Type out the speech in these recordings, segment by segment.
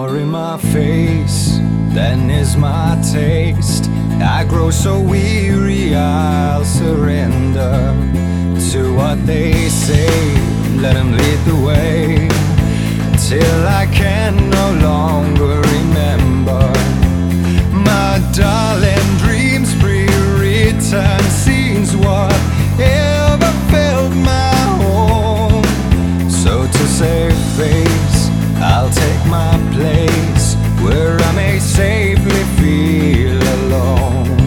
more in my face than is my taste. I grow so weary, I'll surrender to what they say. Let them lead the way till I can no longer remember. My darling, dreams pre-written scenes, whatever filled my home. So to save face, I'll take my place where I may safely feel alone.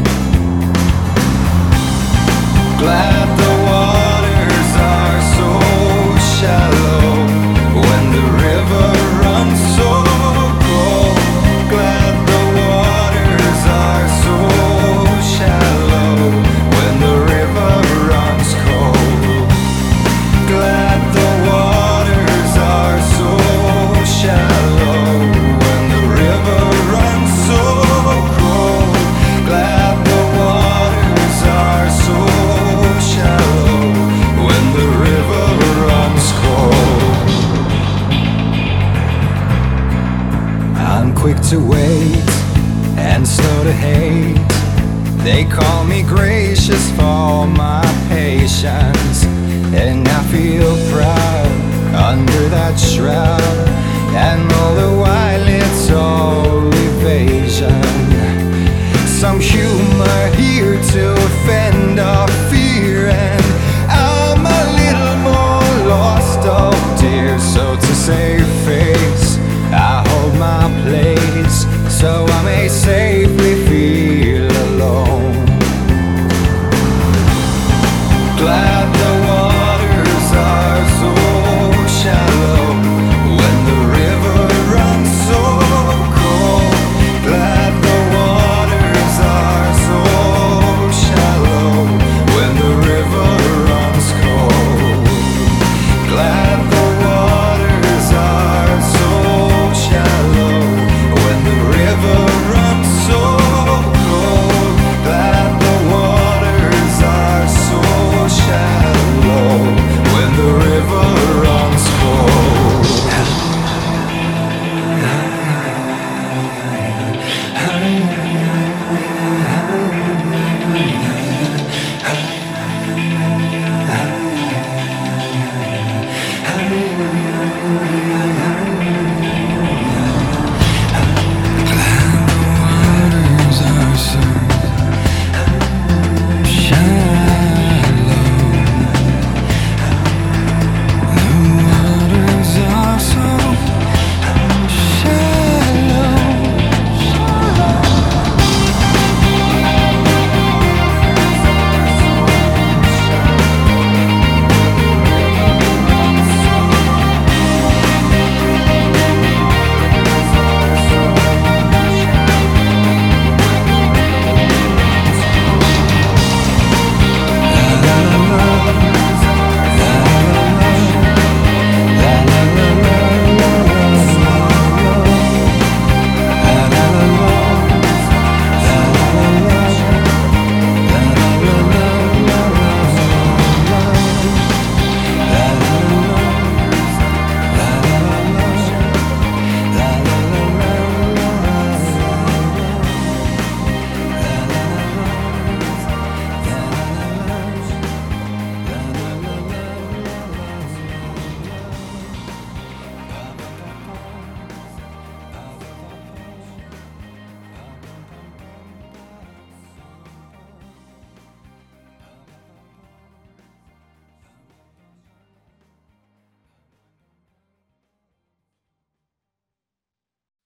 Glad the waters are so shallow when the river runs so cold. Glad the waters are so shallow when the river runs cold. Glad the waters are so shallow when the river runs so cold. Glad the waters are so shallow when the river runs cold. I'm quick to wait and slow to hate. They call me gracious for my patience, and I feel proud under that shroud. And all the while it's all evasion. Some humor here to offend our fear, and I'm a little more lost, oh dear. So to save face, I hold my place so I may safely feel alone. Glad